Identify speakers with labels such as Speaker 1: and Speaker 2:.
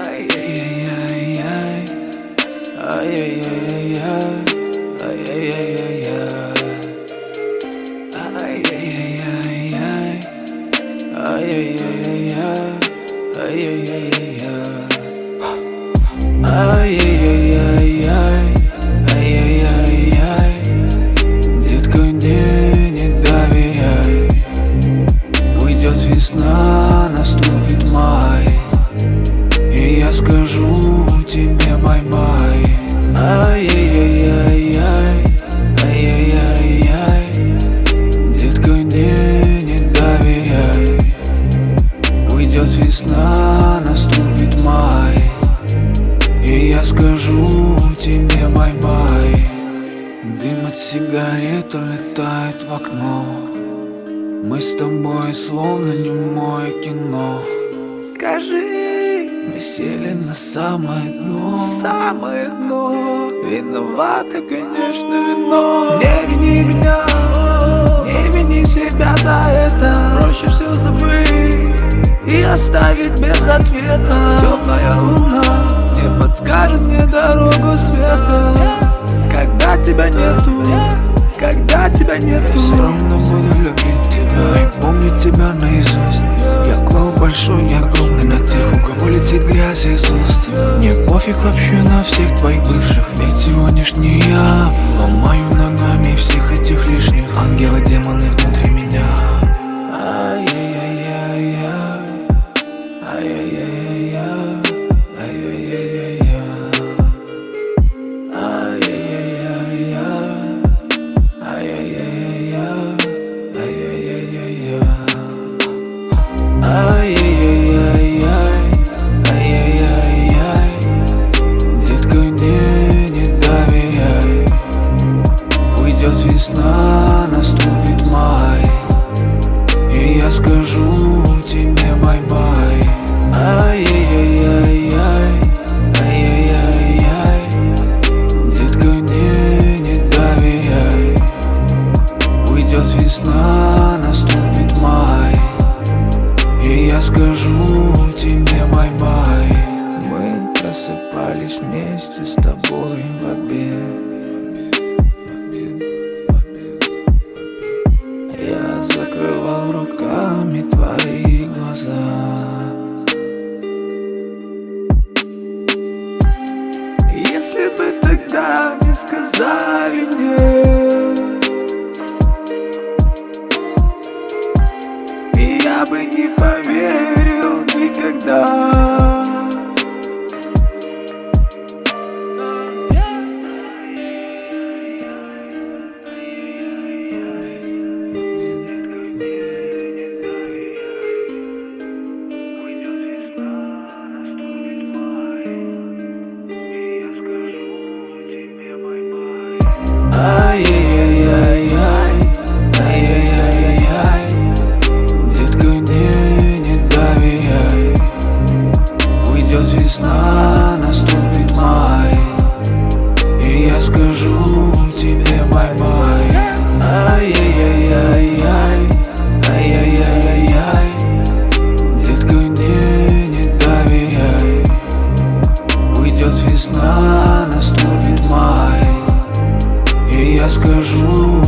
Speaker 1: Ай-яй-яй-яй, ай-яй-яй-яй, ай-яй-яй-яй, ай-яй-яй-яй, ай-яй-яй-яй, ай-яй-яй-яй, ай-яй-яй-яй, ай-яй-яй-яй. Детка, не доверяй. Уйдет весна, наступит май, и я скажу тебе бай-бай. Ай-яй-яй-яй, ай-яй-яй-яй. Детка, не доверяй. Уйдет весна, наступит май, и я скажу тебе бай-бай. Дым от сигарет улетает в окно. Мы с тобой словно немое кино.
Speaker 2: Скажи,
Speaker 1: мы сели на самое дно.
Speaker 2: самое дно.
Speaker 1: Виновато, конечно, вино.
Speaker 2: Не вини меня, не вини себя за это.
Speaker 1: Проще все забыть
Speaker 2: И оставить без ответа.
Speaker 1: Темная луна
Speaker 2: не подскажет мне дорогу света. Когда тебя нету, когда тебя нету,
Speaker 1: я все равно буду любить тебя и помнить тебя наизусть. Я клал большой, я огромный, на тех, у кого летит грязь из уст. Мне пофиг вообще на всех твоих бывших, ведь сегодняшний я ломаю ногами всех этих лишних. Ангелы, демоны внутри меня. Ай-яй-яй-яй, ай-яй-яй-яй, ай-яй-яй-яй, ай-яй-яй-яй, ай-яй-яй-яй, ай-яй-яй-яй, ай-яй-яй-яй, ай-яй-яй-яй. Детка, не доверяй. Уйдет весна, наступит май, и я скажу тебе бай-бай. Ай-яй-яй-яй, ай-яй-яй-яй. Детка, не доверяй. Уйдет весна, наступит май, и я скажу тебе бай-бай. Мы просыпались вместе с тобой в обед. Я закрывал руками твои глаза.
Speaker 2: если бы тогда не сказали нет, и я бы не поверил никогда.
Speaker 1: Ай-яй-яй-яй, ай-яй-яй-яй. Детка, не доверяй. Уйдет весна, наступит май, и я скажу тебе бай-бай. Ай-яй-яй-яй, ай-яй-яй-яй. Детка, не доверяй. Уйдет весна, наступит май, и я скажу